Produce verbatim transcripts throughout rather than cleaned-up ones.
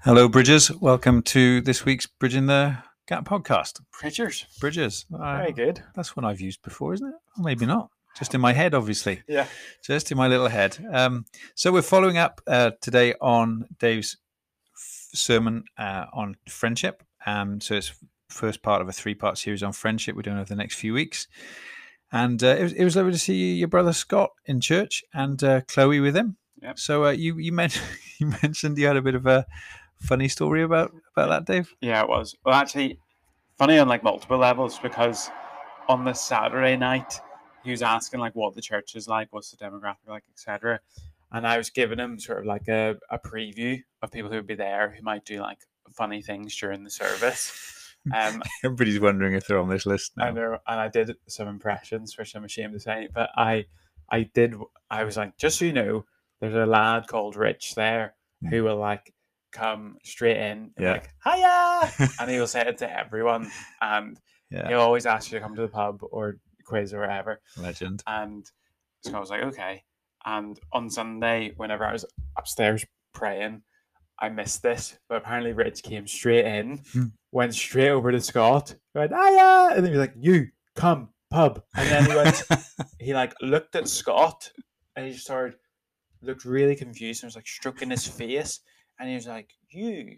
Hello, Bridges. Welcome to this week's Bridging the Gap podcast. Bridgers. Bridges. Uh, Very good. That's one I've used before, isn't it? Or maybe not. Just in my head, obviously. Yeah. Just in my little head. Um, so we're following up uh, today on Dave's f- sermon uh, on friendship. Um, so it's first part of a three-part series on friendship we're doing over the next few weeks. And uh, it, was, it was lovely to see your brother Scott in church and uh, Chloe with him. Yep. So uh, you you mentioned you mentioned you had a bit of a funny story about about that, Dave. Yeah, it was. Well, actually, funny on like multiple levels, because on the Saturday night he was asking like what the church is like, what's the demographic like, et cetera. And I was giving him sort of like a, a preview of people who would be there who might do like funny things during the service. Um, Everybody's wondering if they're on this list now. I know, and I did some impressions, which I'm ashamed to say, but I, I did. I was like, just so you know, there's a lad called Rich there who will like come straight in, and Yeah. like hiya, and he will say it to everyone, and Yeah, he'll always ask you to come to the pub or quiz or whatever. legend. And so I was like, okay. And on Sunday, whenever I was upstairs praying, I missed this, but apparently Rich came straight in, Hmm. went straight over to Scott, went hiya, and then he was like, "You come pub," and then he went, he like looked at Scott, and he just started looked really confused and was like stroking his face, and he was like, "You,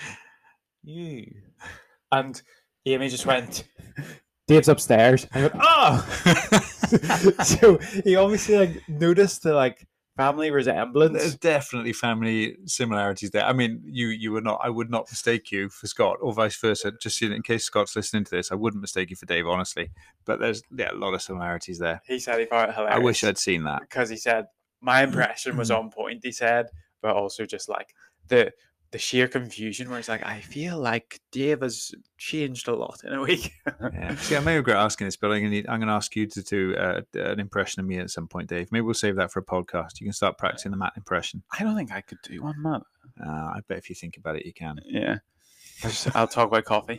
you," and Amy just went, "Dave's upstairs." I went, "Oh." So he obviously like noticed the like family resemblance. There's definitely family similarities there. I mean, you you would not. I would not mistake you for Scott, or vice versa. Just in case Scott's listening to this, I wouldn't mistake you for Dave, honestly. But there's yeah, a lot of similarities there. He said he found it hilarious. I wish I'd seen that. because he said my impression was on point. He said, but also just like the the sheer confusion where he's like, I feel like Dave has changed a lot in a week. Yeah. See, I may regret asking this, but I'm going to I'm going to ask you to do uh, an impression of me at some point, Dave. Maybe we'll save that for a podcast. You can start practicing the Matt impression. I don't think I could do one, man. Uh, I bet if you think about it, you can. Yeah, I just, I'll talk about coffee,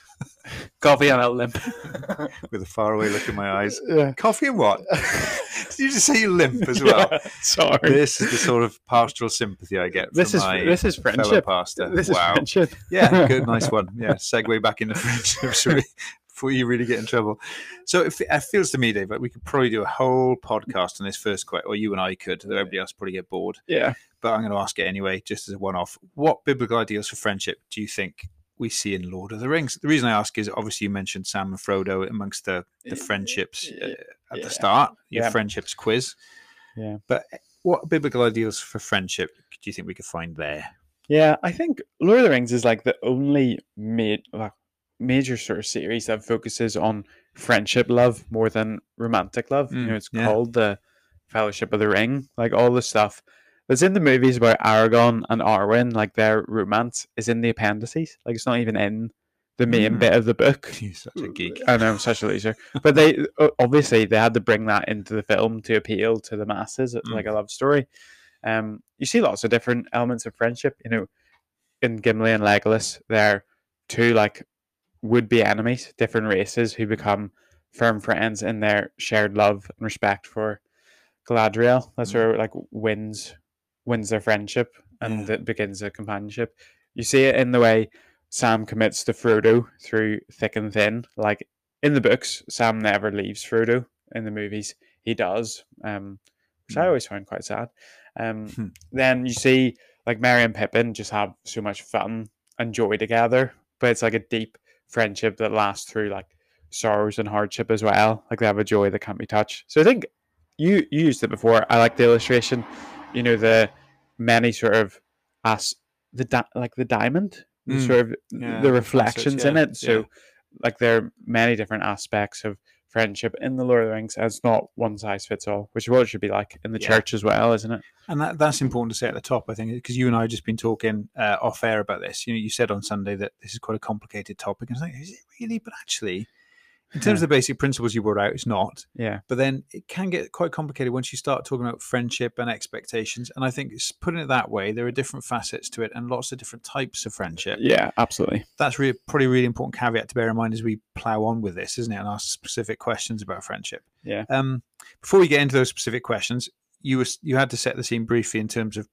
coffee, and I'll limp with a faraway look in my eyes. Yeah. Coffee and what? Did you just say you limp as well? Yeah, sorry. This is the sort of pastoral sympathy I get from This is my this is fellow friendship. pastor. This wow. is friendship. Yeah, good, nice one. Yeah, segue back into friendship shall we, before you really get in trouble. So it, it feels to me, Dave, like we could probably do a whole podcast on this first question, or you and I could. Everybody else probably get bored. Yeah. But I'm going to ask it anyway, just as a one-off. What biblical ideals for friendship do you think we see in Lord of the Rings? The reason I ask is obviously you mentioned Sam and Frodo amongst the, the friendships uh, at Yeah. the start, your Yeah. friendships quiz. Yeah. But what biblical ideals for friendship do you think we could find there? Yeah, I think Lord of the Rings is like the only ma- like, major sort of series that focuses on friendship love more than romantic love. Mm, you know, it's yeah. called the Fellowship of the Ring. Like all the stuff that's in the movies about Aragorn and Arwen, like their romance is in the appendices. Like it's not even in the main Mm. bit of the book. You're such a geek. I know, I'm such a loser. But they o- obviously they had to bring that into the film to appeal to the masses, Mm. like a love story. Um, you see lots of different elements of friendship. You know, in Gimli and Legolas, they're two like would-be enemies, different races who become firm friends in their shared love and respect for Galadriel. That's Mm. where like wins wins their friendship and Yeah. it begins a companionship. You see it in the way Sam commits to Frodo through thick and thin. Like in the books, Sam never leaves Frodo. In the movies, he does, um, which I Mm. always find quite sad. Um, Hmm. then you see like Merry and Pippin just have so much fun and joy together, but it's like a deep friendship that lasts through like sorrows and hardship as well. Like they have a joy that can't be touched. So I think you, you used it before. I like the illustration. You know, the many sort of as the di- like the diamond, the Mm. sort of Yeah, the the reflections facets, in yeah, it. So yeah. like there are many different aspects of friendship in the Lord of the Rings, and it's not one size fits all, which is what it should be like in the Yeah. church as well, isn't it? And that, that's important to say at the top, I think, because you and I have just been talking uh, off air about this. You know, you said on Sunday that this is quite a complicated topic. And I was like, is it really? But actually, in terms of the basic principles you brought out, it's not. Yeah. But then it can get quite complicated once you start talking about friendship and expectations. And I think it's putting it that way, there are different facets to it and lots of different types of friendship. Yeah, absolutely. That's really, probably a really important caveat to bear in mind as we plow on with this, isn't it? And ask specific questions about friendship. Yeah. Um, before we get into those specific questions, you was you had to set the scene briefly in terms of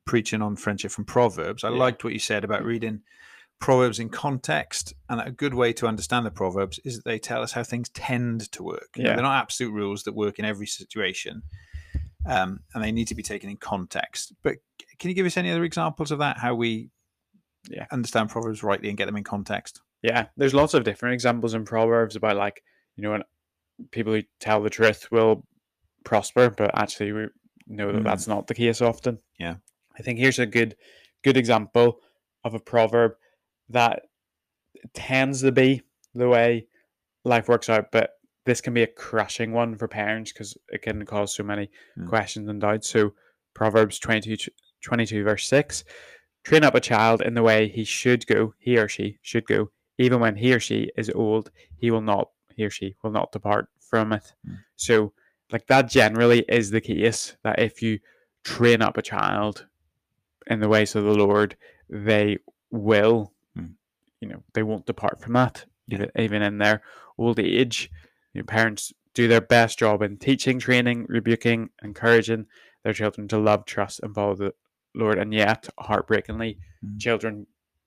preaching on friendship from Proverbs, I Yeah. liked what you said about reading Proverbs in context, and a good way to understand the Proverbs is that they tell us how things tend to work. You know, Yeah. they're not absolute rules that work in every situation, um, and they need to be taken in context. But can you give us any other examples of that, how we Yeah. understand Proverbs rightly and get them in context? Yeah, there's lots of different examples in Proverbs about, like, you know, when people who tell the truth will prosper, but actually we know that Mm. that's not the case often. Yeah. I think here's a good good example of a proverb that tends to be the way life works out, but this can be a crushing one for parents because it can cause so many Mm. questions and doubts. So Proverbs twenty-two, twenty-two verse six, train up a child in the way he should go, he or she should go, even when he or she is old, he will not, he or she will not depart from it. Mm. So, like, that generally is the case, that if you train up a child in the ways of the Lord, they will, Mm. you know, they won't depart from that, Yeah. even, even in their old age. You know, parents do their best job in teaching, training, rebuking, encouraging their children to love, trust, and follow the Lord, and yet, heartbreakingly, Mm. children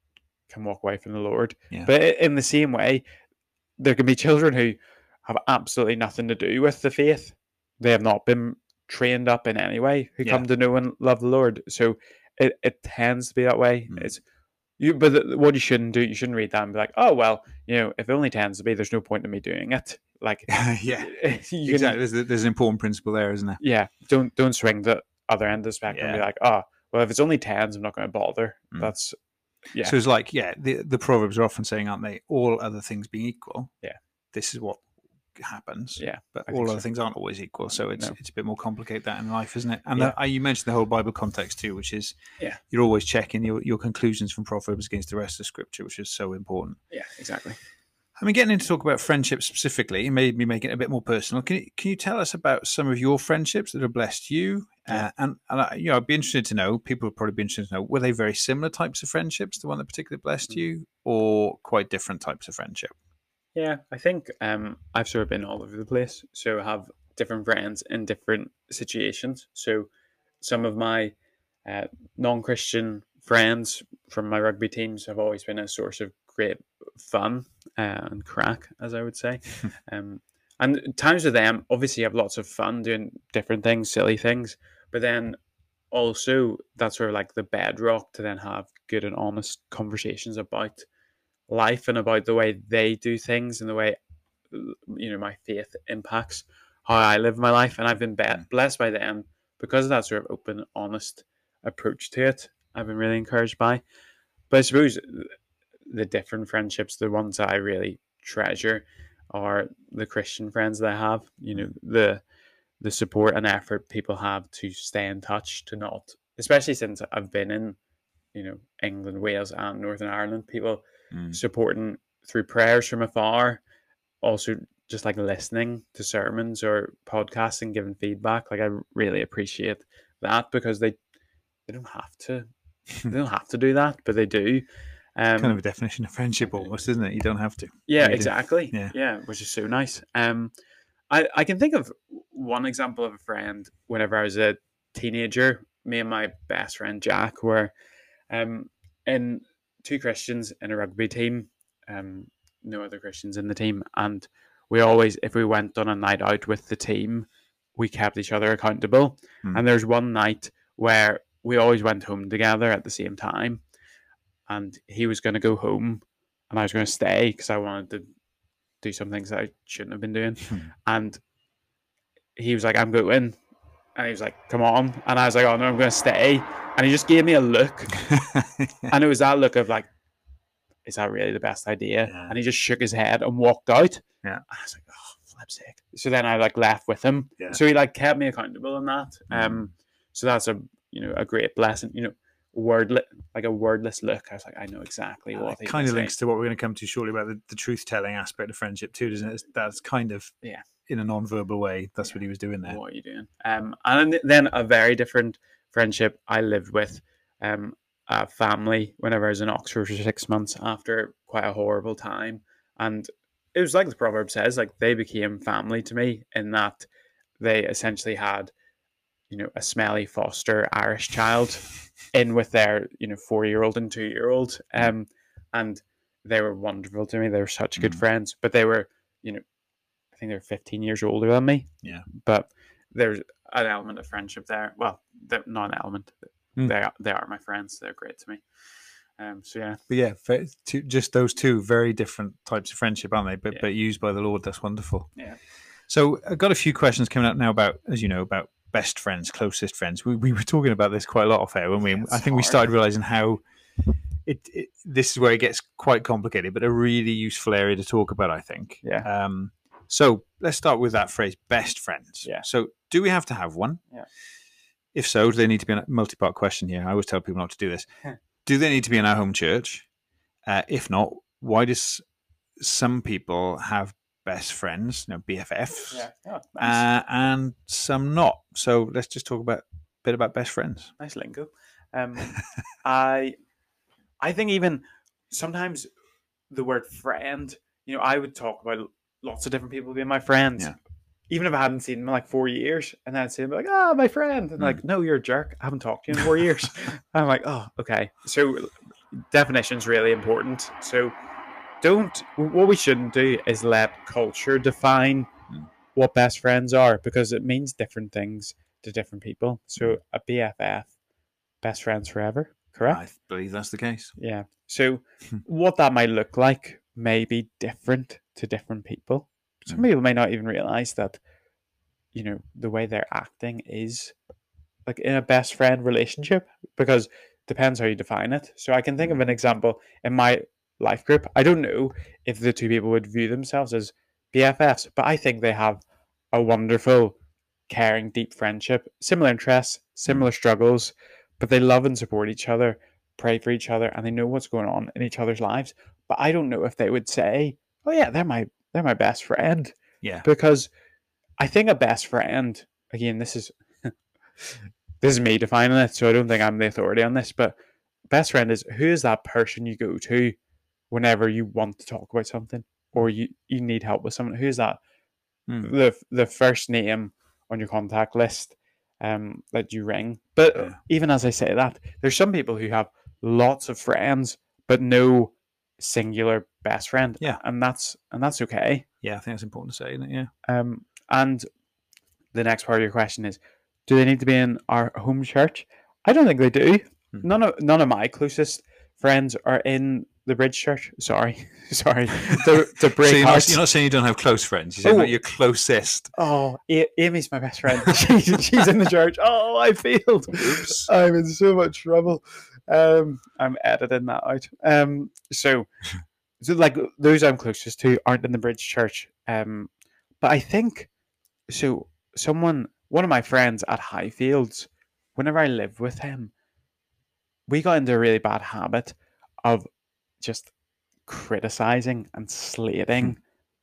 can walk away from the Lord. Yeah. But in the same way, there can be children who have absolutely nothing to do with the faith. They have not been trained up in any way, who Yeah. come to know and love the Lord. So it, it tends to be that way. Mm. It's you, but the, what you shouldn't do, you shouldn't read that and be like, oh well, you know, if it only tends to be, there's no point in me doing it. Like, yeah, you exactly. can, There's, there's an important principle there, isn't there? yeah, don't don't swing the other end of the spectrum and be Yeah. like, oh, well, if it's only tens, I'm not going to bother. Mm. That's yeah. So it's like, yeah, the, the Proverbs are often saying, aren't they, all other things being equal, Yeah. this is what happens. Yeah, But I all think other so. things aren't always equal. So it's No. it's a bit more complicated that in life, isn't it? And Yeah. the, you mentioned the whole Bible context too, which is Yeah. you're always checking your, your conclusions from Proverbs against the rest of Scripture, which is so important. Yeah, exactly. I mean, getting into talk about friendship specifically, and maybe making it a bit more personal. Can you, can you tell us about some of your friendships that have blessed you? Yeah. Uh, and and I, you know, I'd be interested to know. People would probably be interested to know: were they very similar types of friendships, the one that particularly blessed Mm. you, or quite different types of friendship? Yeah, I think um, I've sort of been all over the place. So I have different friends in different situations. So some of my uh, non-Christian friends from my rugby teams have always been a source of great fun uh, and crack, as I would say. um, and times with them, obviously, I have lots of fun doing different things, silly things. But then also, that's sort of like the bedrock to then have good and honest conversations about life and about the way they do things and the way, you know, my faith impacts how I live my life. And I've been be- blessed by them because of that sort of open, honest approach to it. I've been really encouraged by. But I suppose the different friendships, the ones that I really treasure, are the Christian friends that I have. You know, the the support and effort people have to stay in touch, to not, especially since I've been in, you know, England, Wales, and Northern Ireland, people Mm. supporting through prayers from afar, also just like listening to sermons or podcasts and giving feedback. Like, I really appreciate that because they they don't have to they don't have to do that, but they do. Um, Kind of a definition of friendship, almost, isn't it? You don't have to. yeah, Really. exactly. Yeah. Yeah, which is so nice. Um, I I can think of one example of a friend whenever I was a teenager. Me and my best friend Jack were um in two Christians in a rugby team, um, no other Christians in the team, and we always, if we went on a night out with the team, we kept each other accountable. Mm. And there's one night where we always went home together at the same time, and he was going to go home, and I was going to stay because I wanted to do some things that I shouldn't have been doing. And he was like, "I'm going," and he was like, "Come on," and I was like, "Oh no, I'm going to stay." And he just gave me a look, and it was that look of like, is that really the best idea? Yeah. And he just shook his head and walked out. Yeah. And I was like, oh, flip's sake. So then I like left with him. Yeah. So he like kept me accountable in that. Mm. Um, so that's a, you know, a great blessing. You know, wordless, like a wordless look. I was like, I know exactly And what it he's kind of saying. links to what we're going to come to shortly about the, the truth telling aspect of friendship too, doesn't it? That's kind of, Yeah, in a non-verbal way, that's Yeah. what he was doing there. What are you doing? Um, and then a very different friendship I lived with, um, a family whenever I was in Oxford for six months after quite a horrible time. And it was like the proverb says, like they became family to me in that they essentially had, you know, a smelly foster Irish child in with their, you know, four-year-old and two-year-old. Um, and they were wonderful to me. They were such good Mm. friends, but they were, you know, I think they're fifteen years older than me. Yeah. But there's an element of friendship there. Well, not an element. Mm. They are, they are my friends. They're great to me. Um, so yeah. But yeah, fa- two, just those two very different types of friendship, aren't they? But Yeah. but used by the Lord, that's wonderful. Yeah. So I've got a few questions coming up now about, as you know, about best friends, closest friends. We we were talking about this quite a lot off air, weren't we? Yeah, I it's think we hard. started realizing how it, it this is where it gets quite complicated, but a really useful area to talk about, I think. Yeah. Um. So let's start with that phrase, best friends. Yeah. So do we have to have one? Yeah. If so, do they need to be a multi-part question here? I always tell people not to do this. Do they need to be in our home church? Uh, if not, why does some people have best friends, you know, B F Fs, Yeah. Oh, nice. uh, and some not? So let's just talk about a bit about best friends. Nice lingo. Um, I, I think even sometimes the word friend, you know, I would talk about lots of different people being my friends. Yeah. Even if I hadn't seen them in like four years, and then I'd see them like, ah, oh, my friend. And Mm. like, no, you're a jerk. I haven't talked to you in four years. I'm like, oh, okay. So definition is really important. So don't, what we shouldn't do is let culture define Mm. what best friends are, because it means different things to different people. So a B F F, best friends forever, correct? I believe that's the case. Yeah. So what that might look like may be different to different people. Some Mm. people may not even realize that, you know, the way they're acting is like in a best friend relationship, because it depends how you define it. So I can think of an example in my life group. I don't know if the two people would view themselves as B F Fs, but I think they have a wonderful, caring, deep friendship, similar interests, similar struggles, but they love and support each other, pray for each other, and they know what's going on in each other's lives. But I don't know if they would say, oh yeah, they're my they're my best friend. Yeah. Because I think a best friend, again, this is this is me defining it, so I don't think I'm the authority on this, but best friend is, who is that person you go to whenever you want to talk about something or you, you need help with something? Who is that? Mm. The the first name on your contact list um, that you ring. But Yeah. even as I say that, there's some people who have lots of friends but no singular best friend. Yeah. And that's and that's okay. Yeah, I think that's important to say, isn't it? Yeah. Um, and the next part of your question is, do they need to be in our home church? I don't think they do. Hmm. None of none of my closest friends are in the Bridge Church. Sorry, sorry. To, to break So you're not, hearts. you're not saying you don't have close friends. You're saying Oh. that you're closest. Oh, A- Amy's my best friend. she's, she's in the church. Oh, I failed. Oops. I'm in so much trouble. Um, I'm editing that out. Um, so, so like those I'm closest to aren't in the Bridge Church. Um, but I think so. Someone, one of my friends at Highfields, whenever I lived with him, we got into a really bad habit of just criticizing and slating,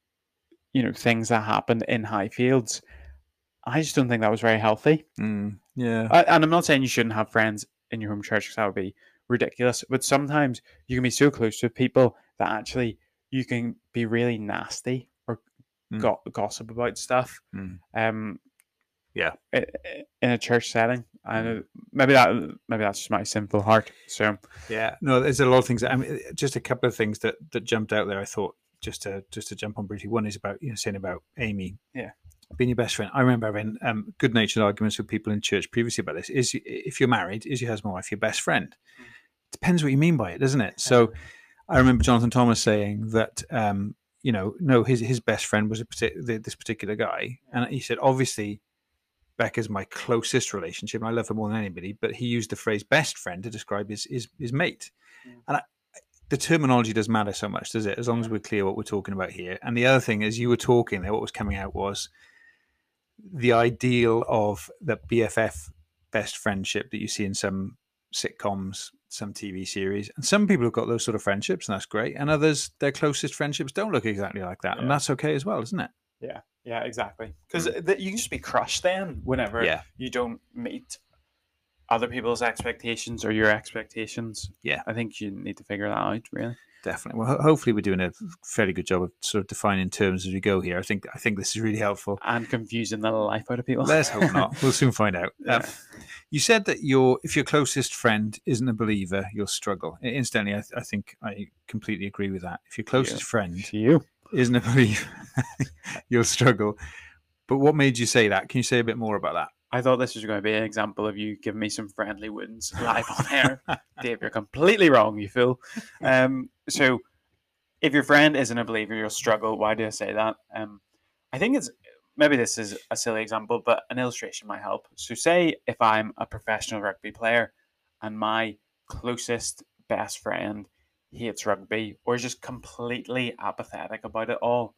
you know, things that happened in Highfields. I just don't think that was very healthy. Mm, yeah. I, and I'm not saying you shouldn't have friends in your home church, because that would be ridiculous. But sometimes you can be so close to people that actually you can be really nasty or Mm. go- gossip about stuff. Mm. Um, Yeah. i- i- in a church setting, and maybe that maybe that's just my sinful heart. So Yeah, no, there's a lot of things. I mean, just a couple of things that, that jumped out there. I thought just to just to jump on briefly. One is about, you know, saying about Amy, Yeah. being your best friend. I remember having um, good-natured arguments with people in church previously about this. Is if you're married, is your husband or wife your best friend? Mm. Depends what you mean by it, doesn't it? So I remember Jonathan Thomas saying that, um, you know, no, his his best friend was a partic- this particular guy, and he said, obviously, Becca's my closest relationship, and I love her more than anybody. But he used the phrase "best friend" to describe his his, his mate, Mm. and I, the terminology doesn't matter so much, does it? As long as we're clear what we're talking about here. And the other thing, as you were talking there, what was coming out was the ideal of the B F F best friendship that you see in some sitcoms, some T V series, and some people have got those sort of friendships, and that's great. And others, their closest friendships don't look exactly like that, and Yeah. that's okay as well, isn't it? yeah, yeah, exactly. Because you can just be crushed then whenever Yeah. you don't meet other people's expectations or your expectations. Yeah. I think you need to figure that out, really. definitely. Well, ho- hopefully we're doing a fairly good job of sort of defining terms as we go here. I think I think this is really helpful. And confusing the life out of people. Let's hope not. We'll soon find out. Yeah. Um, you said that your if your closest friend isn't a believer, you'll struggle. Instantly, I, I think I completely agree with that. If your closest friend you. isn't a believer, you'll struggle. But what made you say that? Can you say a bit more about that? I thought this was going to be an example of you giving me some friendly wounds live on air. Dave, you're completely wrong, you fool. Um, so, if your friend isn't a believer, you'll struggle. Why do I say that? Um, I think it's, maybe this is a silly example, but an illustration might help. So, say if I'm a professional rugby player and my closest best friend hates rugby or is just completely apathetic about it all,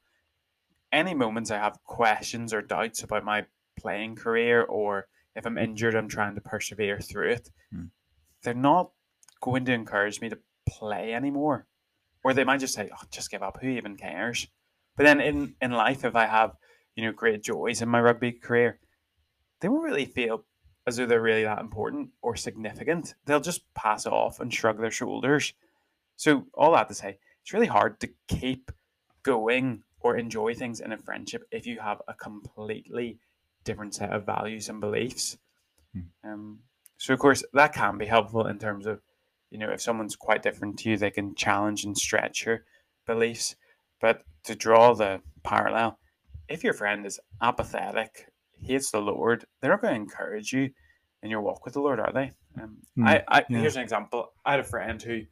any moments I have questions or doubts about my playing career, or if I'm injured, I'm trying to persevere through it, Hmm. they're not going to encourage me to play anymore. Or they might just say, oh, just give up. Who even cares? But then in, in life, if I have, you know, great joys in my rugby career, they won't really feel as though they're really that important or significant. They'll just pass it off and shrug their shoulders. So all that to say, it's really hard to keep going or enjoy things in a friendship if you have a completely different set of values and beliefs. Hmm. Um, so, of course, that can be helpful in terms of, you know, if someone's quite different to you, they can challenge and stretch your beliefs. But to draw the parallel, if your friend is apathetic, hates the Lord, they're not going to encourage you in your walk with the Lord, are they? Um, Hmm. I, I Yeah. Here's an example. I had a friend who,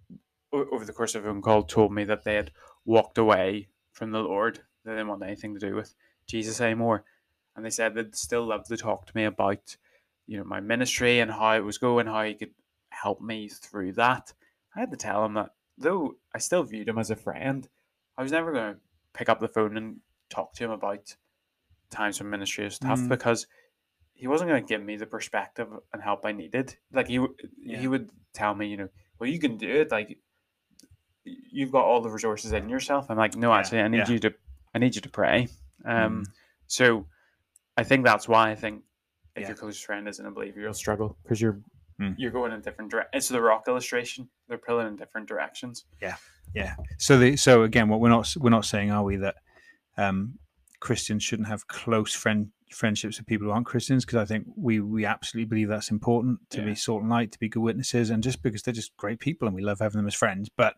o- over the course of a phone call, told me that they had walked away from the Lord. They didn't want anything to do with Jesus anymore. And they said they'd still love to talk to me about, you know, my ministry and how it was going, how he could help me through that. I had to tell him that though I still viewed him as a friend, I was never going to pick up the phone and talk to him about times when ministry is tough Mm. because he wasn't going to give me the perspective and help I needed. Like he, w- Yeah. he would tell me, you know, well, you can do it. Like you've got all the resources in yourself. I'm like, no, Yeah, actually, I need yeah. you to, I need you to pray. Um, Mm. so I think that's why I think if Yeah. your closest friend isn't a believer, you'll struggle because you're Mm. you're going in different directions. It's the rock illustration; they're pulling in different directions. Yeah. So the so again, what we're not we're not saying, are we, that um, Christians shouldn't have close friend friendships with people who aren't Christians? Because I think we we absolutely believe that's important to Yeah. be salt and light, to be good witnesses, and just because they're just great people and we love having them as friends. But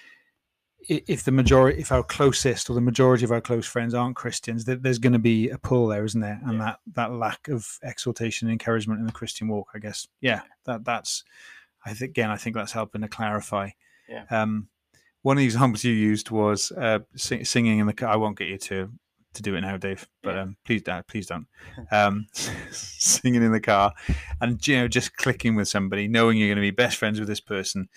i- if the majority, if our closest or the majority of our close friends aren't Christians, there, there's going to be a pull there, isn't there? And Yeah. that that lack of exhortation and encouragement in the Christian walk, I guess. Yeah, that that's. I think again, I think that's helping to clarify. Yeah. Um, one of the examples you used was uh, sing, singing in the car. I won't get you to, to do it now, Dave, but Yeah. um, please don't. Please don't. Um, singing in the car, and you know, just clicking with somebody, knowing you're going to be best friends with this person.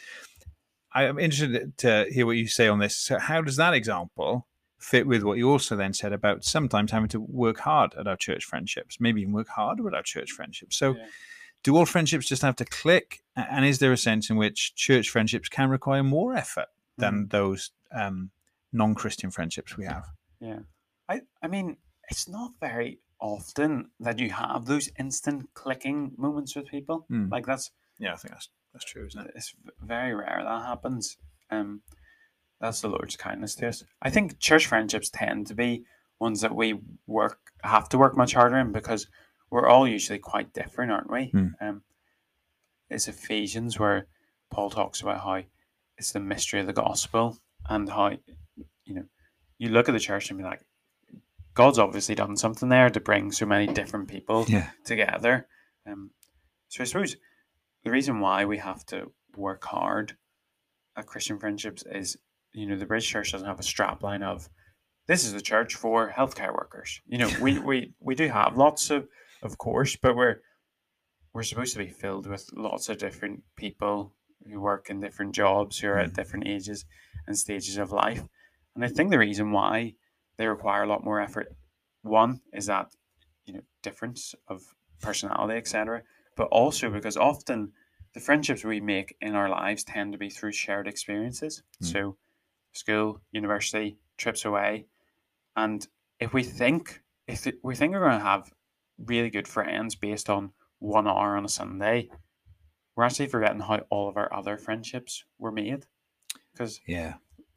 I'm interested to hear what you say on this. So, how does that example fit with what you also then said about sometimes having to work hard at our church friendships, maybe even work harder at our church friendships? So, Yeah. do all friendships just have to click? And is there a sense in which church friendships can require more effort than Mm. those um, non-Christian friendships we have? Yeah. I I mean, it's not very often that you have those instant clicking moments with people. Mm. Like that's Yeah, I think that's that's true, isn't it? it's very rare that happens. Um, that's the Lord's kindness to us. I think church friendships tend to be ones that we work have to work much harder in because we're all usually quite different, aren't we? Hmm. Um, it's Ephesians where Paul talks about how it's the mystery of the gospel and how you know you look at the church and be like, God's obviously done something there to bring so many different people Yeah. together. Um, so I suppose the reason why we have to work hard at Christian friendships is, you know, the British Church doesn't have a strap line of this is the church for healthcare workers. You know, we we, we do have lots of, of course, but we're we're supposed to be filled with lots of different people who work in different jobs, who are at Mm. different ages and stages of life. And I think the reason why they require a lot more effort, one is that, you know, difference of personality, et cetera. But also because often the friendships we make in our lives tend to be through shared experiences. Mm. So school, university, trips away. And if we think if it, we think we're going to have really good friends based on one hour on a Sunday, we're actually forgetting how all of our other friendships were made. Because Yeah.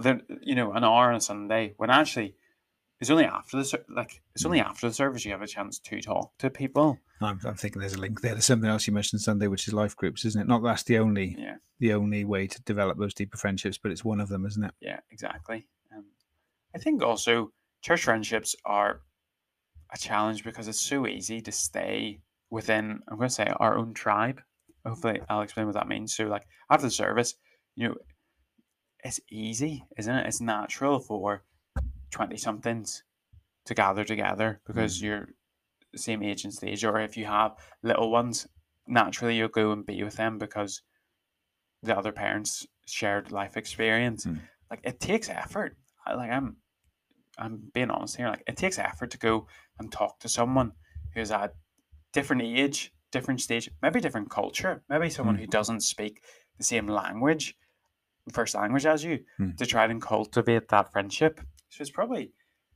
then you know an hour on a Sunday when actually it's only after the ser- like it's only after the service you have a chance to talk to people. I'm, I'm thinking there's a link there. There's something else you mentioned Sunday, which is life groups, isn't it? Not that's the only Yeah, the only way to develop those deeper friendships, but it's one of them, isn't it? yeah, exactly. Um, I think also church friendships are a challenge because it's so easy to stay within, I'm going to say, our own tribe. Hopefully, I'll explain what that means. So, like after the service, you know, it's easy, isn't it? It's natural for twenty somethings to gather together because Mm. you're the same age and stage, or if you have little ones, naturally you'll go and be with them because the other parents shared life experience. Mm. Like it takes effort. I, like I'm, I'm being honest here. Like it takes effort to go and talk to someone who's at different age, different stage, maybe different culture, maybe someone Mm. who doesn't speak the same language, first language as you, Mm. to try and cultivate that friendship. So it's probably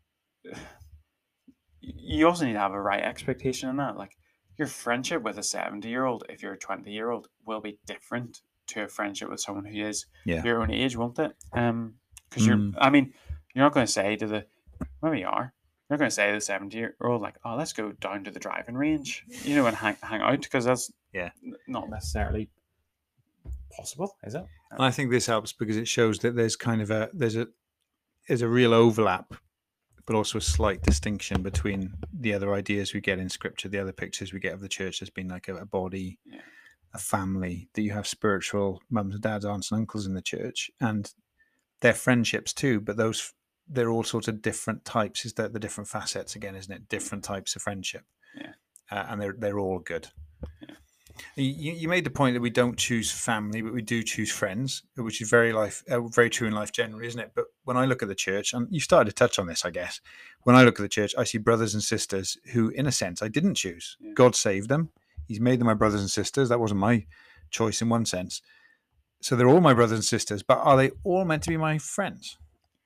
you also need to have a right expectation in that. Like your friendship with a seventy year old, if you're a twenty year old, will be different to a friendship with someone who is Yeah. your own age, won't it? Um, because you're, Mm. I mean, you're not going to say to the, maybe you are, you're not going to say to the seventy year old, like, oh, let's go down to the driving range, you know, and hang, hang out, because that's Yeah. not necessarily possible, is it? And I think this helps because it shows that there's kind of a there's a there's a real overlap, but also a slight distinction between the other ideas we get in scripture, the other pictures we get of the church as being like a, a body, Yeah. a family, that you have spiritual mums and dads, aunts and uncles in the church, and they're friendships too, but those they're all sorts of different types. Is that the different facets again, isn't it? Different types of friendship. Yeah. Uh, and they're they're all good. Yeah. You, you made the point that we don't choose family, but we do choose friends, which is very life, uh, very true in life generally, isn't it? But when I look at the church, and you started to touch on this, I guess, when I look at the church, I see brothers and sisters who, in a sense, I didn't choose. Yeah. God saved them. He's made them my brothers and sisters. That wasn't my choice in one sense. So they're all my brothers and sisters, but are they all meant to be my friends?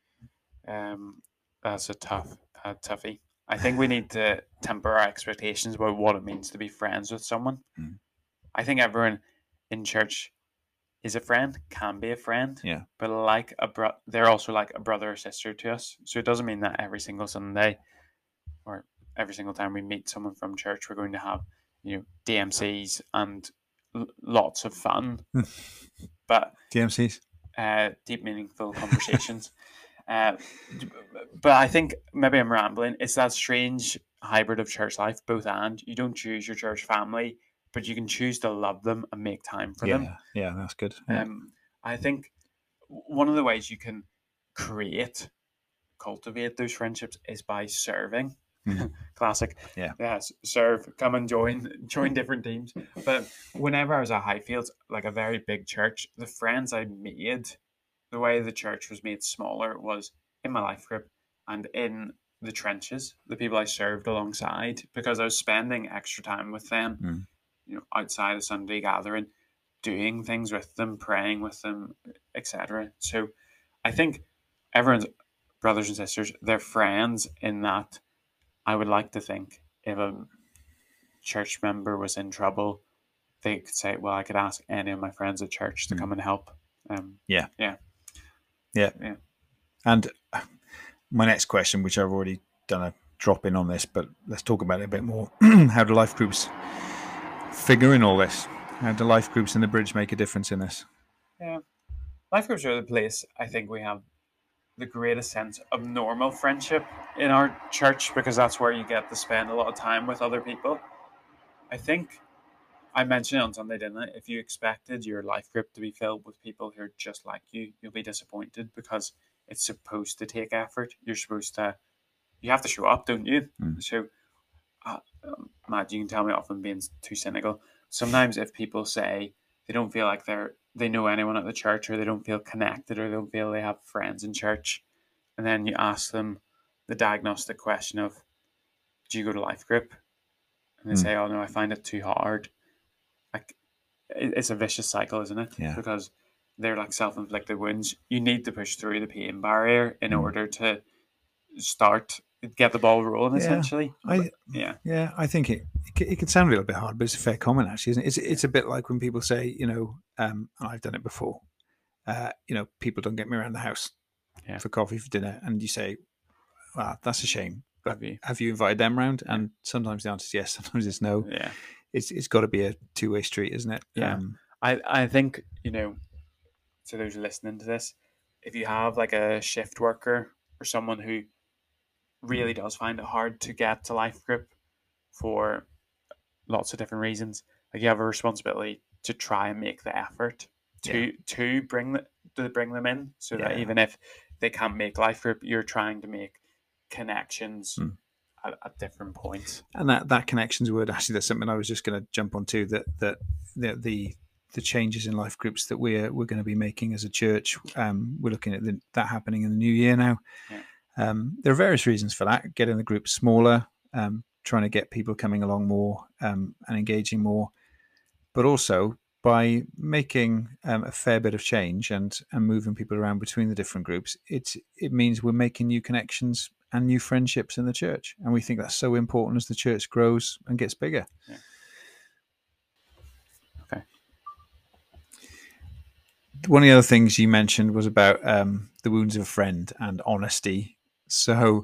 Um, that's a tough, a toughie. I think we need to temper our expectations about what it means to be friends with someone. Mm. I think everyone in church is a friend, can be a friend, Yeah. but like a bro- they're also like a brother or sister to us. So it doesn't mean that every single Sunday or every single time we meet someone from church, we're going to have, you know, D M Cs and l- lots of fun, but D M Cs. uh, deep, meaningful conversations. Uh, but I think maybe I'm rambling. It's that strange hybrid of church life, both and. You don't choose your church family, but you can choose to love them and make time for Yeah, them. yeah, that's good. Yeah. Um, I think one of the ways you can create, cultivate those friendships is by serving. Mm. Classic. Yeah. Yes, serve, come and join, join different teams. But whenever I was at Highfields, like a very big church, the friends I made, the way the church was made smaller was in my life group and in the trenches, the people I served alongside, because I was spending extra time with them, Mm. you know, outside of Sunday gathering, doing things with them, praying with them, et cetera. So I think everyone's brothers and sisters, they're friends in that I would like to think if a church member was in trouble, they could say, well, I could ask any of my friends at church to Mm. come and help. Um, Yeah. Yeah. Yeah. Yeah. And my next question, which I've already done a drop in on this, but let's talk about it a bit more. How do life groups figure in all this? How do life groups and the bridge make a difference in this? Yeah. Life groups are the place I think we have the greatest sense of normal friendship in our church because that's where you get to spend a lot of time with other people. I think I mentioned it on Sunday, didn't I? If you expected your life group to be filled with people who are just like you, you'll be disappointed because it's supposed to take effort. You're supposed to, you have to show up, don't you? Mm. So, uh, um, Matt, you can tell me off I'm being too cynical. Sometimes if people say they don't feel like they're they know anyone at the church or they don't feel connected or they don't feel they have friends in church, and then you ask them the diagnostic question of, do you go to life group? And they Mm. say, oh no, I find it too hard. Like, it's a vicious cycle, isn't it? Yeah. Because they're like self-inflicted wounds. You need to push through the pain barrier in Mm. order to start, get the ball rolling, Yeah, essentially. I But, yeah. yeah, I think it it, c- it can sound a little bit hard, but it's a fair comment actually, isn't it? It's it's a bit like when people say, you know, um, and I've done it before. Uh, you know, people don't get me around the house. Yeah. for coffee for dinner, and you say, "Wow, that's a shame." But Have you? have you invited them round? And sometimes the answer is yes, sometimes it's no. Yeah. It's it's got to be a two way street, isn't it? Yeah. Um, I, I think, you know, to those listening to this, if you have like a shift worker or someone who really does find it hard to get to life group for lots of different reasons, like you have a responsibility to try and make the effort to Yeah. to bring the, to bring them in, so that Yeah. even if they can't make life group, you're trying to make connections Mm. at, at different points. and that that connections word, actually, that's something I was just going to jump onto. That that the, the the changes in life groups that we're we're going to be making as a church. Um, we're looking at the, that happening in the new year now. Yeah. Um, there are various reasons for that. Getting the group smaller, um, trying to get people coming along more um, and engaging more, but also by making um, a fair bit of change and and moving people around between the different groups, it it means we're making new connections and new friendships in the church, and we think that's so important as the church grows and gets bigger. Yeah. Okay. One of the other things you mentioned was about um, the wounds of a friend and honesty. So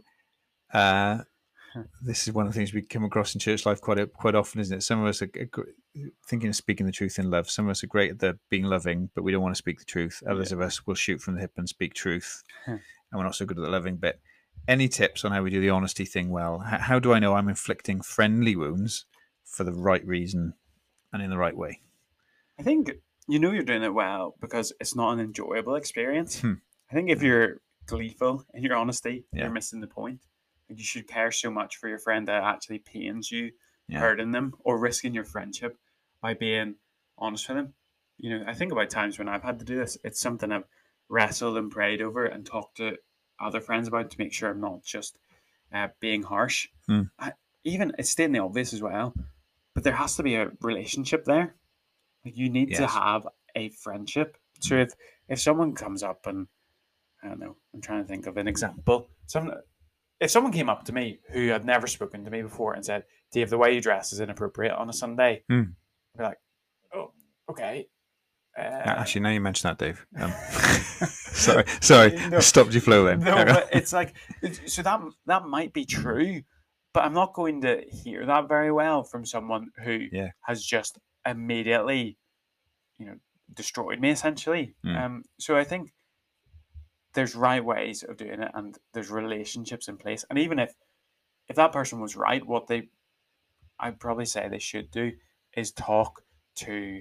uh, this is one of the things we come across in church life quite a, quite often, isn't it? Some of us are thinking of speaking the truth in love. Some of us are great at the being loving, but we don't want to speak the truth. Others Yeah. of us will shoot from the hip and speak truth, Huh. and we're not so good at the loving bit. Any tips on how we do the honesty thing well? How, how do I know I'm inflicting friendly wounds for the right reason and in the right way? I think you know you're doing it well because it's not an enjoyable experience. Hmm. I think if you're gleeful in your honesty, Yeah. you're missing the point. Like, you should care so much for your friend that it actually pains you, Yeah. hurting them or risking your friendship by being honest with them. You know, I think about times when I've had to do this. It's something I've wrestled and prayed over and talked to other friends about to make sure I'm not just uh, being harsh. Hmm. I, even it's stating the obvious as well, but there has to be a relationship there. Like, you need to Yes. have a friendship. So if if someone comes up and I don't know, I'm trying to think of an example. Some if someone came up to me who had never spoken to me before and said, "Dave, the way you dress is inappropriate on a Sunday," Hmm. I'd be like, "Oh, okay." Uh, Actually, now you mention that, Dave. Um, sorry, sorry, No. stopped your flow then. no, but it's like it's- so that that might be true, but I'm not going to hear that very well from someone who Yeah. has just immediately, you know, destroyed me essentially. Mm. Um, so I think there's right ways of doing it, and there's relationships in place. And even if if that person was right, what they I'd probably say they should do is talk to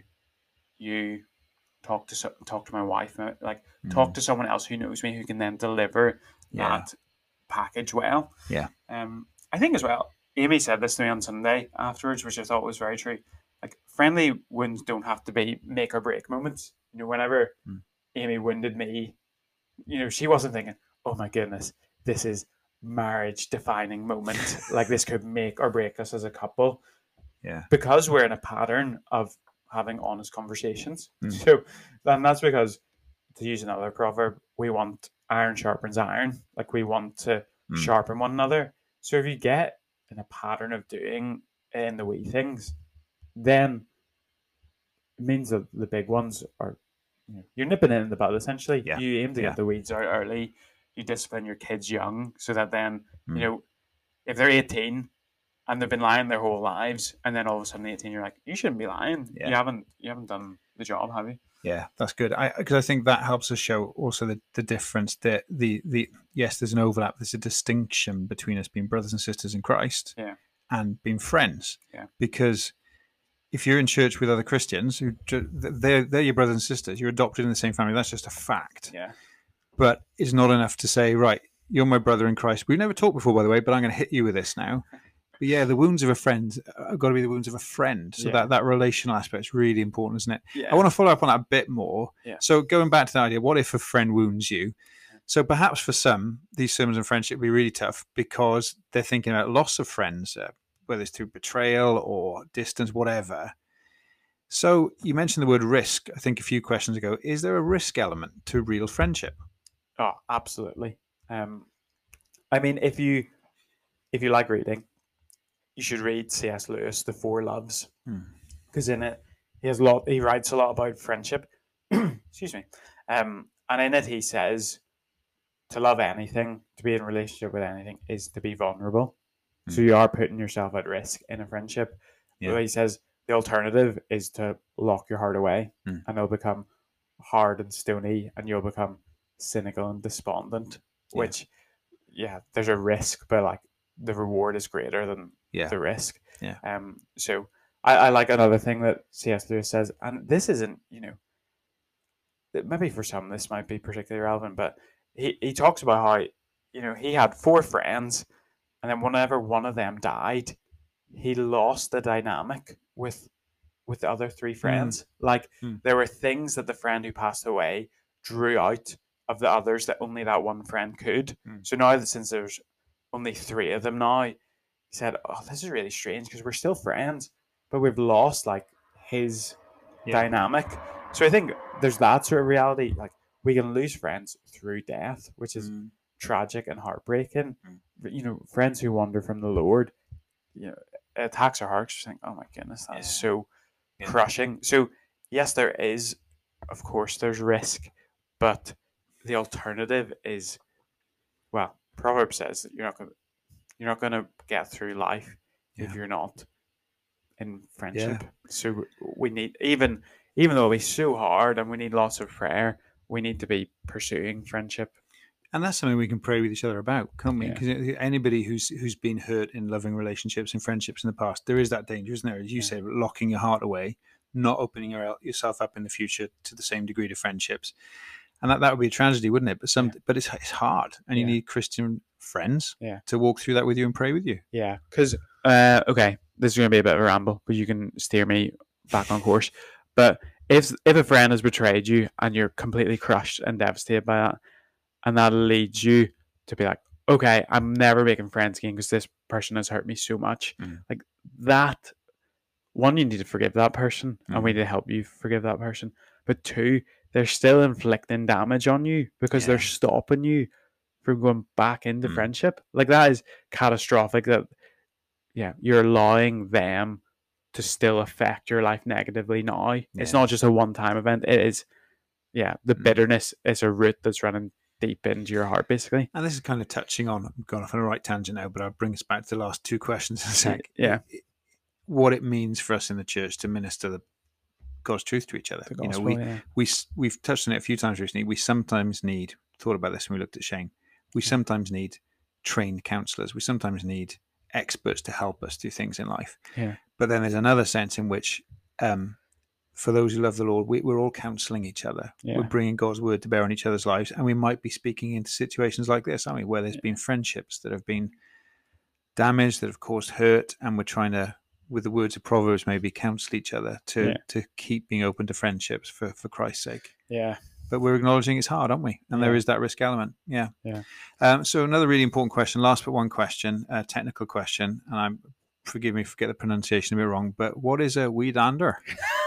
you, talk to so- talk to my wife, uh, like talk Mm. to someone else who knows me, who can then deliver Yeah. that package well. Yeah. Um, I think as well, Amy said this to me on Sunday afterwards, which I thought was very true. Like, friendly wounds don't have to be make or break moments. You know, whenever Mm. Amy wounded me, you know, she wasn't thinking, "Oh my goodness, this is marriage defining moment. Like, this could make or break us as a couple." Yeah. Because we're in a pattern of having honest conversations. Mm. So then that's because, to use another proverb, we want iron sharpens iron. Like, we want to Mm. sharpen one another. So if you get in a pattern of doing in the wee things, then it means that the big ones are, you know, you're nipping it in the bud essentially. Yeah. You aim to Yeah. get the weeds out early. You discipline your kids young, so that then, Mm. you know, if they're eighteen and they've been lying their whole lives, and then all of a sudden eighteen, you're like, you shouldn't be lying. Yeah. You haven't you haven't done the job, have you? Yeah, that's good. I because I think that helps us show also the, the difference that the the yes, there's an overlap. There's a distinction between us being brothers and sisters in Christ, Yeah. and being friends. Yeah. Because if you're in church with other Christians, who ju- they're they're your brothers and sisters, you're adopted in the same family. That's just a fact. Yeah. But it's not enough to say, right, you're my brother in Christ. We've never talked before, by the way, but I'm going to hit you with this now. But yeah, the wounds of a friend have got to be the wounds of a friend. So Yeah. that, that relational aspect is really important, isn't it? Yeah. I want to follow up on that a bit more. Yeah. So going back to the idea, what if a friend wounds you? So perhaps for some, these sermons on friendship will be really tough because they're thinking about loss of friends, uh, whether it's through betrayal or distance, whatever. So you mentioned the word risk, I think a few questions ago. Is there a risk element to real friendship? Oh, absolutely. Um, I mean, if you if you like reading, you should read C S Lewis, The Four Loves, because in it he has a lot. He writes a lot about friendship. Excuse me. Um, and in it he says, to love anything, to be in a relationship with anything, is to be vulnerable. Mm. So Mm. you are putting yourself at risk in a friendship. Yeah. But he says the alternative is to lock your heart away, Mm. and it'll become hard and stony, and you'll become cynical and despondent. Yeah. Which, yeah, there's a risk, but like the reward is greater than Yeah. the risk. Yeah. Um. So I, I like another thing that C S Lewis says, and this isn't, you know, maybe for some this might be particularly relevant, but he, he talks about how, you know, he had four friends, and then whenever one of them died, he lost the dynamic with with the other three friends. Mm. Like mm. there were things that the friend who passed away drew out of the others that only that one friend could. Mm. So now that since there's only three of them now, he said, "Oh, this is really strange because we're still friends, but we've lost like his yeah. dynamic." So I think there's that sort of reality. Like we can lose friends through death, which is mm. tragic and heartbreaking. Mm. You know, friends who wander from the Lord, you know, it attacks our hearts. Just think, oh my goodness, that's yeah. so yeah. crushing. So yes, there is, of course, there's risk, but the alternative is, well, Proverbs says that you're not going, you're not going to get through life yeah. if you're not in friendship. Yeah. So we need, even even though it's so hard and we need lots of prayer, we need to be pursuing friendship. And that's something we can pray with each other about, can't we? Because yeah. anybody who's who's been hurt in loving relationships and friendships in the past, there is that danger, isn't there? As you yeah. say, locking your heart away, not opening your, yourself up in the future to the same degree to friendships. And that, that would be a tragedy, wouldn't it? But some, yeah. but it's it's hard, and you yeah. need Christian friends yeah. to walk through that with you and pray with you. Yeah, because uh, okay, this is going to be a bit of a ramble, but you can steer me back on course. But if if a friend has betrayed you and you're completely crushed and devastated by that, and that leads you to be like, okay, I'm never making friends again because this person has hurt me so much. Mm. Like that, one, you need to forgive that person, mm. and we need to help you forgive that person. But two, they're still inflicting damage on you because yeah. they're stopping you from going back into mm. friendship. Like that is catastrophic. That yeah, you're allowing them to still affect your life negatively now. Yeah. It's not just a one-time event. It is, yeah, the mm. bitterness is a root that's running deep into your heart, basically. And this is kind of touching on, I'm going off on a right tangent now, but I'll bring us back to the last two questions in a sec. Yeah. What it means for us in the church to minister the God's truth to each other. The gospel, you know, we, yeah. we, we've touched on it a few times recently. We sometimes need, thought about this when we looked at Shane, we yeah. sometimes need trained counselors. We sometimes need experts to help us do things in life. Yeah. But then there's another sense in which, um, for those who love the Lord, we, we're all counselling each other. Yeah. We're bringing God's word to bear on each other's lives. And we might be speaking into situations like this, aren't we, where there's yeah. been friendships that have been damaged, that have caused hurt, and we're trying to, with the words of Proverbs, maybe counsel each other to, yeah. to keep being open to friendships for, for Christ's sake. Yeah. But we're acknowledging it's hard, aren't we? And yeah. there is that risk element. Yeah. Yeah. Um, so another really important question, last but one question, a technical question, and I'm forgive me for getting the pronunciation a bit wrong, but what is a weedander?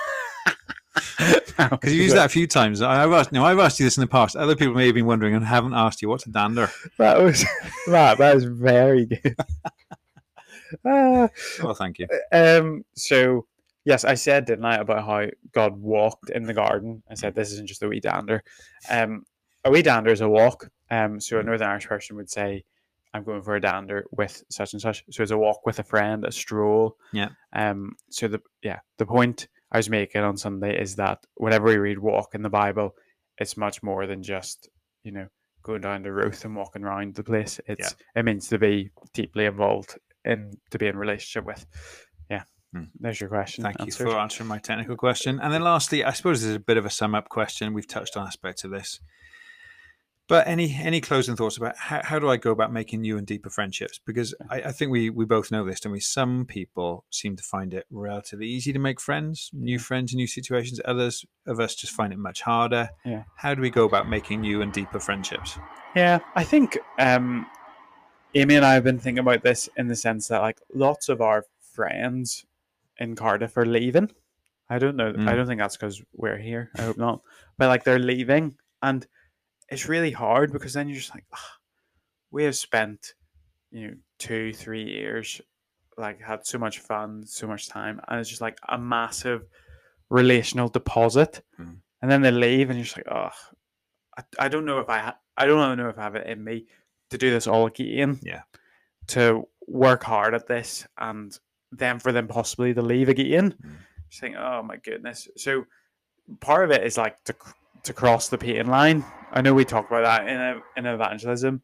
Because you used that a few times. I've asked, no, I've asked you this in the past. Other people may have been wondering and haven't asked you. What's a dander? That was that. That was very good. uh, well, thank you. Um. So yes, I said, didn't I, about how God walked in the garden? I said this isn't just a wee dander. Um, a wee dander is a walk. Um. So a Northern Irish person would say, "I'm going for a dander with such and such." So it's a walk with a friend, a stroll. Yeah. Um. So the yeah the point I was making on Sunday is that whenever we read walk in the Bible, it's much more than just, you know, going down the road and walking around the place. It's yeah. It means to be deeply involved in, to be in relationship with. Yeah, hmm. There's your question. Thank answered. you for answering my technical question. And then lastly, I suppose this is a bit of a sum up question. We've touched on aspects of this. But any any closing thoughts about how, how do I go about making new and deeper friendships? Because I, I think we, we both know this, don't we? Some people seem to find it relatively easy to make friends, new friends in new situations. Others of us just find it much harder. Yeah. How do we go about making new and deeper friendships? Yeah, I think um, Amy and I have been thinking about this in the sense that like lots of our friends in Cardiff are leaving. I don't know. Mm. I don't think that's because we're here. I hope not. But like they're leaving, and it's really hard because then you're just like, oh, we have spent, you know, two, three years, like had so much fun, so much time, and it's just like a massive relational deposit. Mm. And then they leave, and you're just like, oh, I, I don't know if I ha- I don't know if I have it in me to do this all again. Yeah. To work hard at this and then for them possibly to leave again. Mm. Just think, oh my goodness. So part of it is like to to cross the pain line. I know we talked about that in a in evangelism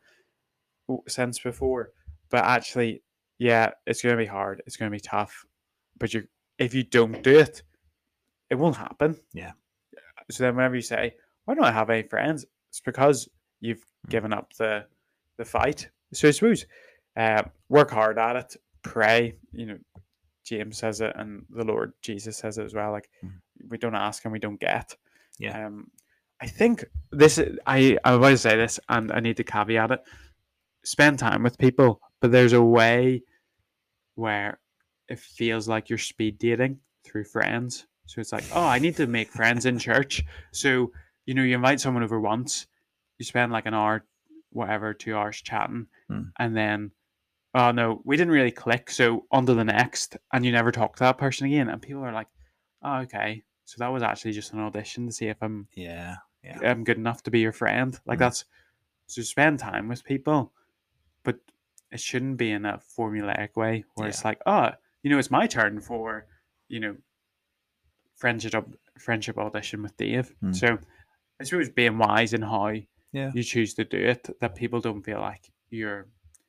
sense before, but actually, yeah, it's going to be hard. It's going to be tough. But you, if you don't do it, it won't happen. Yeah. So then, whenever you say, "Why don't I have any friends?" It's because you've Mm. given up the the fight. So I suppose, uh, work hard at it. Pray. You know, James says it, and the Lord Jesus says it as well. Like, Mm. we don't ask and we don't get. Yeah. Um, I think this. I I want to say this, and I need to caveat it. Spend time with people, but there's a way where it feels like you're speed dating through friends. So it's like, oh, I need to make friends in church. So, you know, you invite someone over once, you spend like an hour, whatever, two hours chatting, Mm. and then, oh no, we didn't really click. So on to the next, and you never talk to that person again. And people are like, oh, okay. So that was actually just an audition to see if I'm Yeah. Yeah. I'm good enough to be your friend. Like Mm. that's so spend time with people, but it shouldn't be in a formulaic way where it's Yeah. like, oh, you know, it's my turn for, you know, friendship friendship audition with Dave. Mm. So I suppose being wise in how Yeah. you choose to do it, that people don't feel like you're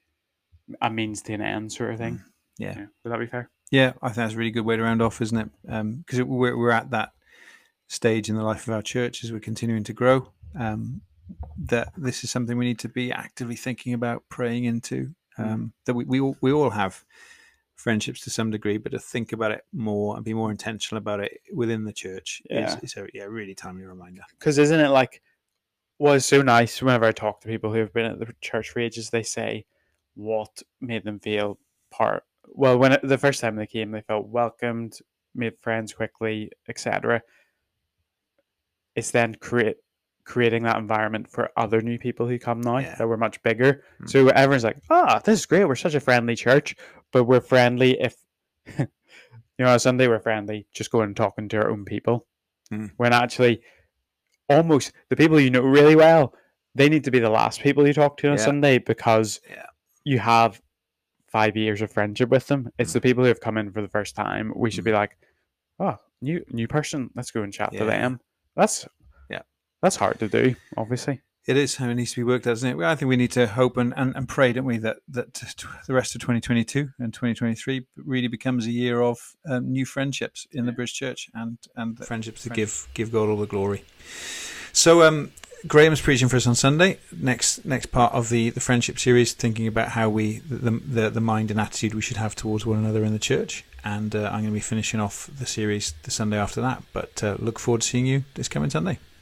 a means to an end sort of thing. Yeah. Yeah. Would that be fair? Yeah, I think that's a really good way to round off, isn't it? Because um, we're, we're at that stage in the life of our church as we're continuing to grow, um, that this is something we need to be actively thinking about, praying into, um, Mm. that we, we, all, we all have friendships to some degree, but to think about it more and be more intentional about it within the church Yeah. is, is a yeah, really timely reminder. Because isn't it like, well, it's so nice whenever I talk to people who have been at the church for ages, they say what made them feel part. Well, when it, the first time they came, they felt welcomed, made friends quickly, et cetera. It's then create creating that environment for other new people who come now Yeah. that we're much bigger. Mm. So everyone's like, "Ah, this is great. We're such a friendly church." But we're friendly if you know on Sunday we're friendly just going and talking to our own people. Mm. When actually almost the people you know really well, they need to be the last people you talk to on Yeah. Sunday because Yeah. you have five years of friendship with them. It's Mm. the people who have come in for the first time. We should Mm. be like, oh, new new person. Let's go and chat to Yeah. them. That's Yeah. that's hard to do, obviously. It is. It needs to be worked out, doesn't it? Well, I think we need to hope and, and, and pray, don't we, that that t- the rest of twenty twenty-two and twenty twenty-three really becomes a year of um, new friendships in the Yeah. British Church and and friendships that Friendship. give give God all the glory. So um, Graham's preaching for us on Sunday. Next next part of the, the friendship series, thinking about how we the, the the mind and attitude we should have towards one another in the church. And uh, I'm going to be finishing off the series the Sunday after that. But uh, look forward to seeing you this coming Sunday.